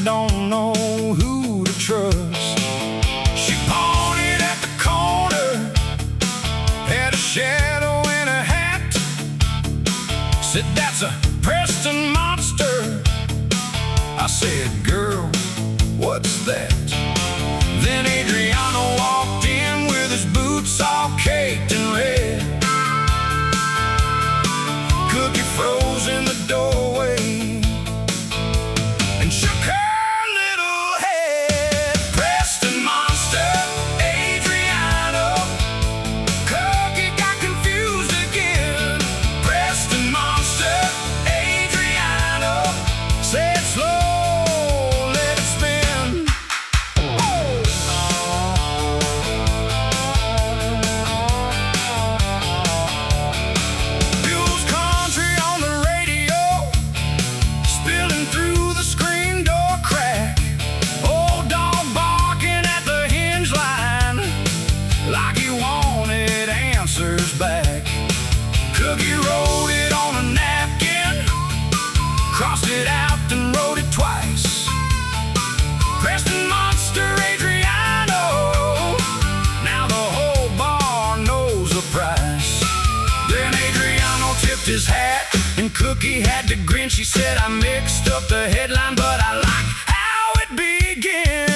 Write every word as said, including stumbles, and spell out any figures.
don't know who to trust. She pointed at the corner, had a shadow in her hat, said, "That's a Preston monster." I said, "Girl, what's that?" Then Adriano walked in with his boots all caked in red, Cookie froze in the doorway and shook her little head. Preston monster, Adriano, Cookie got confused again. Preston monster, Adriano, said slow, let it spin. Bill's country on the radio, spilling through the screen door crack. Old dog barking at the hinge line like he wanted answers back. Cookie wrote it on a napkin, crossed it out and wrote it twice. Preston monster, Adriano, now the whole bar knows the price. Then Adriano tipped his hat and Cookie had to grin. She said, "I mixed up the headline, but I like how it began."